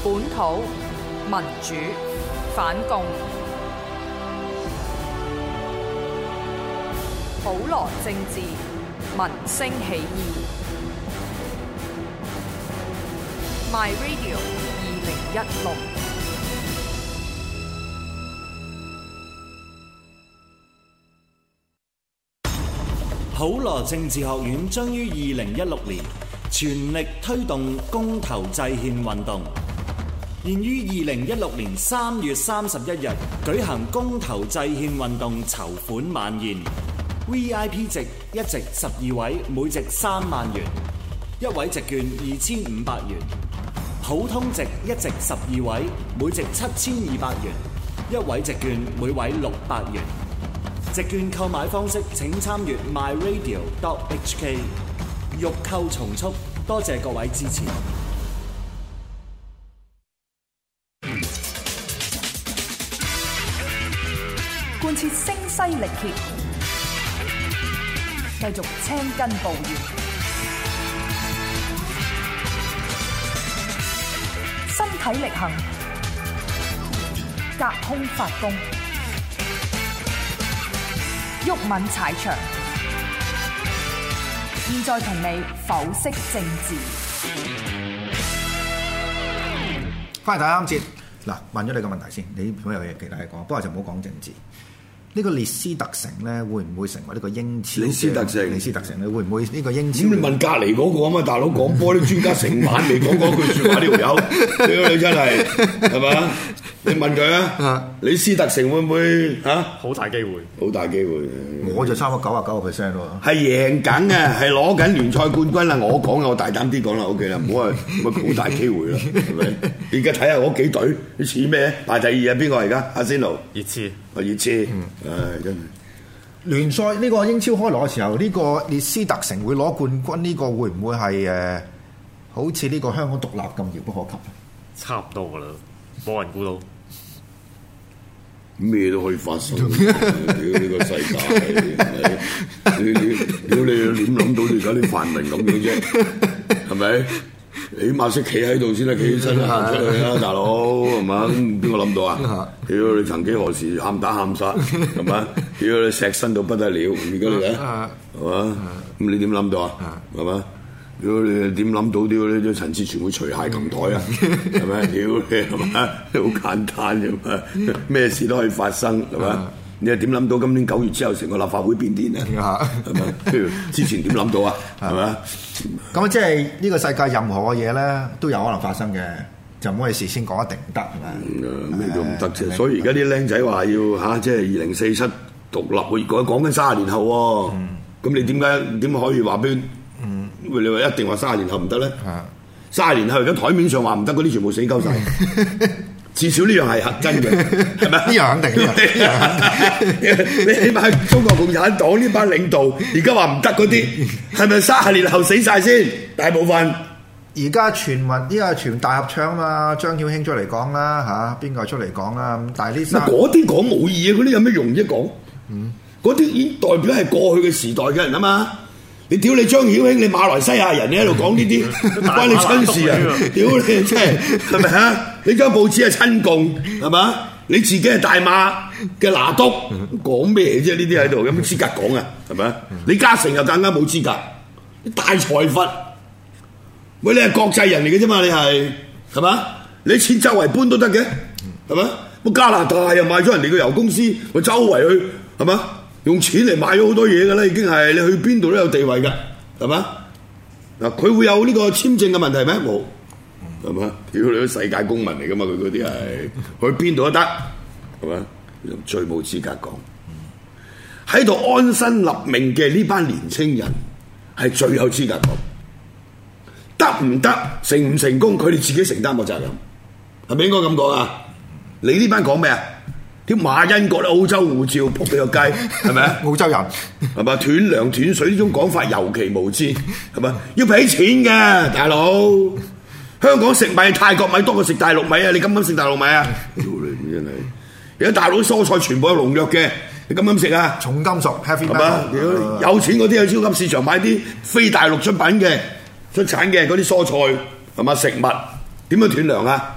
本土民主反共，普羅政治民聲起義。My Radio 2016。 普羅政治學院將於2016年全力推動公投制憲運動，現於2016年3月31日舉行公投制憲運動籌款晚宴。VIP 席一席12位，每席3萬元；一位席券2500元。普通席一席12位，每席7200元；一位席券每位600元。席券購買方式請參閱 myradio.hk。欲購從速，多謝各位支持。 貫徹聲嘶力竭，繼續青筋暴現，身體力行，隔空發功，毓民踩場。現在同你剖析政治。 翻嚟第啱節嗱，問咗你個問題先，你如果有嘢其他嘢講，不過就唔好講政治。呢個列斯特城咧，會唔會成為呢個英超？李斯特城咧，會唔會呢個英超？ 咁你問隔離嗰個啊嘛，大佬講波啲專家成晚未講嗰句説話，呢條友，你真係係嘛？你問佢啊，李斯特城會唔會嚇？ 好大機會， 好大機會。 我就差唔多99%咯。 係贏緊嘅，係攞緊聯賽冠軍啦！我講嘅，我大膽啲講啦，OK啦，唔好話好大機會啦，係咪？你而家睇下嗰幾隊，你似咩？排第2啊，邊個而家？阿仙奴、 熱刺， 熱刺，真係。 聯賽呢個英超開鑼嘅時候，呢個列斯特城會攞冠軍，呢個會唔會係好似呢個香港獨立咁遙不可及？ 差唔多噶啦，冇人估到。 咩都可以發生，屌呢個世界，你點諗到你而家啲泛民咁樣啫？係咪？你起碼識企喺度先啦，企起身行出去啦，大佬係嘛？邊個諗到啊？屌你曾幾何時喊打喊殺係嘛？屌你錫身到不得了，而家你睇係嘛？咁你點諗到啊？係嘛？屌你點諗到？屌你啲陳志全會除鞋擒台啊？係咪？屌你係嘛？好簡單啫嘛，咩事都可以發生係嘛？你又點諗到今年9月之後成個立法會變天啊？係咪？譬如之前點諗到啊？係咪？ 咁即係呢個世界任何嘅嘢咧都有可能發生嘅，就唔可以事先講一定唔得係咪？ 咩都唔得啫。所以而家啲僆仔話要嚇，即係2047獨立，講緊30年後喎。咁你點可以話俾？你話一定話30年後唔得咧？30年後而家台面上話唔得嗰啲全部死鳩晒，至少呢樣係真嘅，係咪？呢樣肯定。 你起碼中國共產黨呢班領導而家話唔得嗰啲，係咪30年後死晒先？大部分而家全大合唱啊嘛，張曉卿出嚟講啦嚇，邊個出嚟講啦？咁但係呢嗰啲講冇意義，嗰啲有咩用啫講？嗰啲已經代表係過去嘅時代嘅人啊嘛。你屌你張曉卿，你馬來西亞人，你喺度講呢啲關你親事啊！屌你真係咪啊？你張報紙係親共係嘛？你自己係大馬嘅拿督，講咩啫？呢啲喺度有咩資格講啊？係咪？李嘉誠又更加冇資格，大財閥，喂你係國際人嚟嘅啫嘛？你係嘛？你錢周圍搬都得嘅，係嘛？乜加拿大又買咗人哋嘅油公司，我周圍去係嘛？用錢嚟買咗好多嘢㗎啦，已經係你去邊度都有地位㗎，係嘛？嗱，佢會有呢個簽證嘅問題咩？冇，係嘛？屌你都世界公民嚟㗎嘛，佢嗰啲係去邊度都得，係嘛？最冇資格講，喺度安身立命嘅呢班年青人係最有資格講，得唔得？成唔成功？佢哋自己承擔個責任，係咪應該咁講啊？你呢班講咩啊？啲馬恩國澳洲護照撲你個街，係咪啊？ 澳洲人係嘛？斷糧斷水呢種講法尤其無知，係嘛？要俾錢嘅大佬，香港食米泰國米多過食大陸米啊！你敢唔敢食大陸米啊？屌你真係！而家大陸啲蔬菜全部有農藥嘅，你敢唔敢食啊？ 重金屬 heavy metal 係嘛？有錢嗰啲去超級市場買啲非大陸出產嘅嗰啲蔬菜係嘛？食物點樣斷糧啊？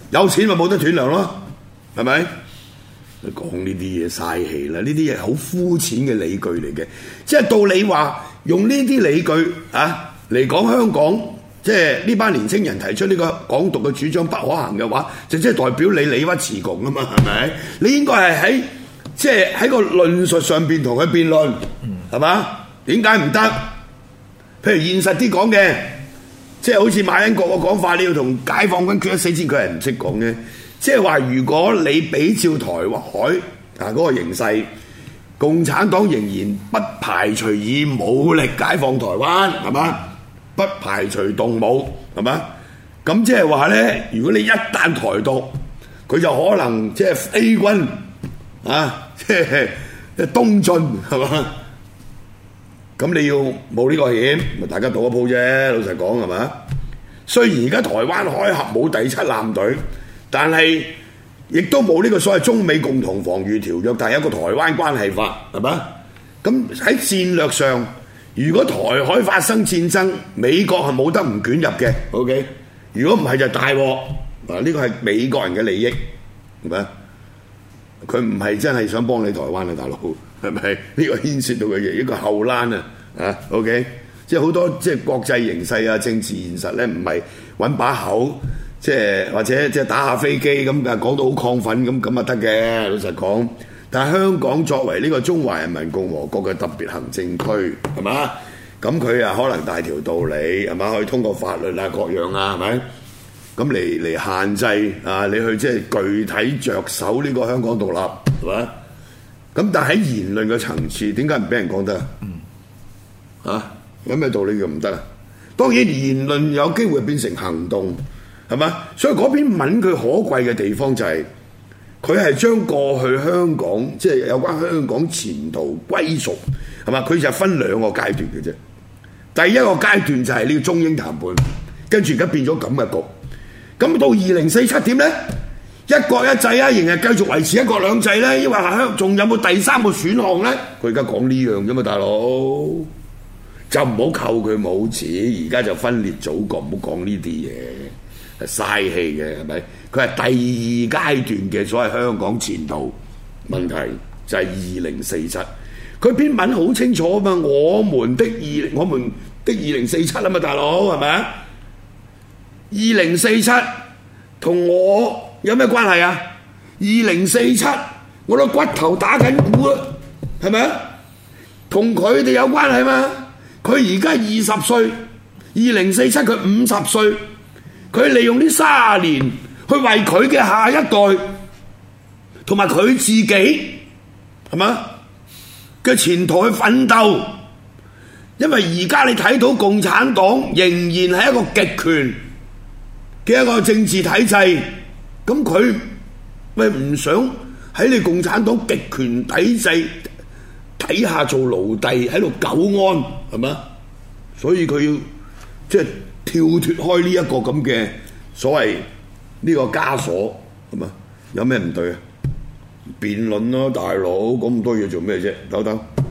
有錢咪冇得斷糧咯，係咪？講呢啲嘢嘥氣啦，呢啲嘢好膚淺嘅理據嚟嘅，即係到你話用呢啲理據啊嚟講香港，即係呢班年青人提出呢個港獨嘅主張不可行嘅話，就即係代表你理屈詞窮啊嘛，係咪？你應該係喺個論述上邊同佢辯論，係嘛？點解唔得？譬如現實啲講嘅，即係好似馬恩國嘅講法，你要同解放軍決一死戰，佢係唔識講嘅。即係話，如果你比照台海嗰個形勢，共產黨仍然不排除以武力解放台灣，係嘛？不排除動武，係嘛？咁即係話咧，如果你一旦台獨，佢就可能即係飛軍啊，即係東進，係嘛？咁你要冒呢個險，咪大家賭一鋪啫。老實講係嘛？雖然而家台灣海峽冇第7艦隊。但係，亦都冇呢個所謂中美共同防禦條約，但係有一個台灣關係法，係嘛？咁喺戰略上，如果台海發生戰爭，美國係冇得唔捲入嘅。OK， 如果唔係就大鑊。嗱，呢個係美國人嘅利益，係咪？佢唔係真係想幫你台灣啊，大佬，係咪？呢個牽涉到嘅嘢，一個後欄啊 OK， 即係好多即係國際形勢啊、政治現實咧，唔係揾把口。即係或者即係打下飛機咁啊，講到好亢奮咁啊得嘅，老實講。但係香港作為呢個中華人民共和國嘅特別行政區，係嘛？咁佢啊可能大條道理係嘛？可以通過法律啊各樣啊係咪？咁嚟限制啊你去即係具體着手呢個香港獨立係嘛？咁但係喺言論嘅層次，點解唔俾人講得啊？有咩道理叫唔得啊？當然言論有機會變成行動。係嘛？所以嗰篇文佢可貴嘅地方就係佢係將過去香港即係有關香港前途歸屬係嘛？佢就分2個階段嘅啫。第一個階段就係呢個中英談判，跟住而家變咗咁嘅局。咁到2047點咧？一國一制啊，仍然繼續維持一國兩制咧？抑或係仲有冇第3個選項咧？佢而家講呢樣啫嘛，大佬就唔好扣佢帽子。而家就分裂祖國，唔好講呢啲嘢。係嘥氣嘅，係咪？佢係第2階段嘅所謂香港前途問題，就係2047。佢篇文好清楚啊嘛，我們的2047啊嘛，大佬係咪啊？2047同我有咩關係啊？2047我都骨頭打緊鼓啊，係咪啊？同佢哋有關係嘛？佢而家20歲，2047佢50歲。佢利用呢30年去為佢嘅下一代同埋佢自己係嘛嘅前途去奮鬥，因為而家你睇到共產黨仍然係一個極權嘅一個政治體制，咁佢咪唔想喺你共產黨極權體制底下做奴隸喺度久安係嘛？所以佢要即係跳脫開呢一個咁嘅所謂呢個枷鎖係嘛？有咩唔對啊？辯論咯，大佬，講咁多嘢做咩啫？等等。